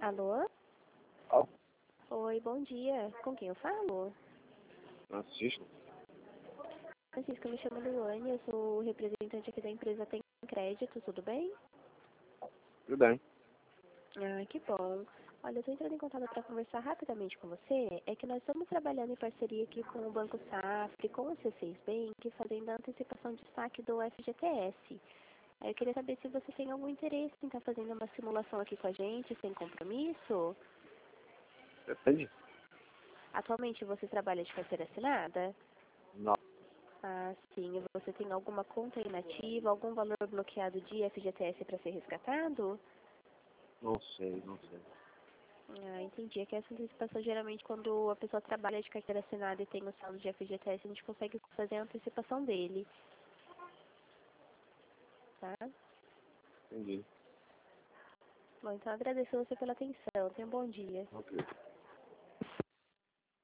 Alô? Ó, Oi, bom dia. Com quem eu falo? Francisco, Francisca, me chamo Luane, eu sou o representante aqui da empresa Tem Crédito, tudo bem? tudo bem? Ah, que bom. Olha, eu estou entrando em contato para conversar rapidamente com você. É que nós estamos trabalhando em parceria aqui com o Banco Safra e com o C6 Bank, fazendo a antecipação de saque do FGTS. Aí eu queria saber se você tem algum interesse em estar fazendo uma simulação aqui com a gente, sem compromisso. Depende? Atualmente você trabalha de carteira assinada? Não, Ah, sim. E você tem alguma conta inativa, algum valor bloqueado de FGTS para ser resgatado? não sei, não sei. Ah, entendi. É que essa antecipação, geralmente, quando a pessoa trabalha de carteira assinada e tem o saldo de FGTS, a gente consegue fazer a antecipação dele, tá? Entendi. Bom, então agradeço você pela atenção. Tenha um bom dia. Ok.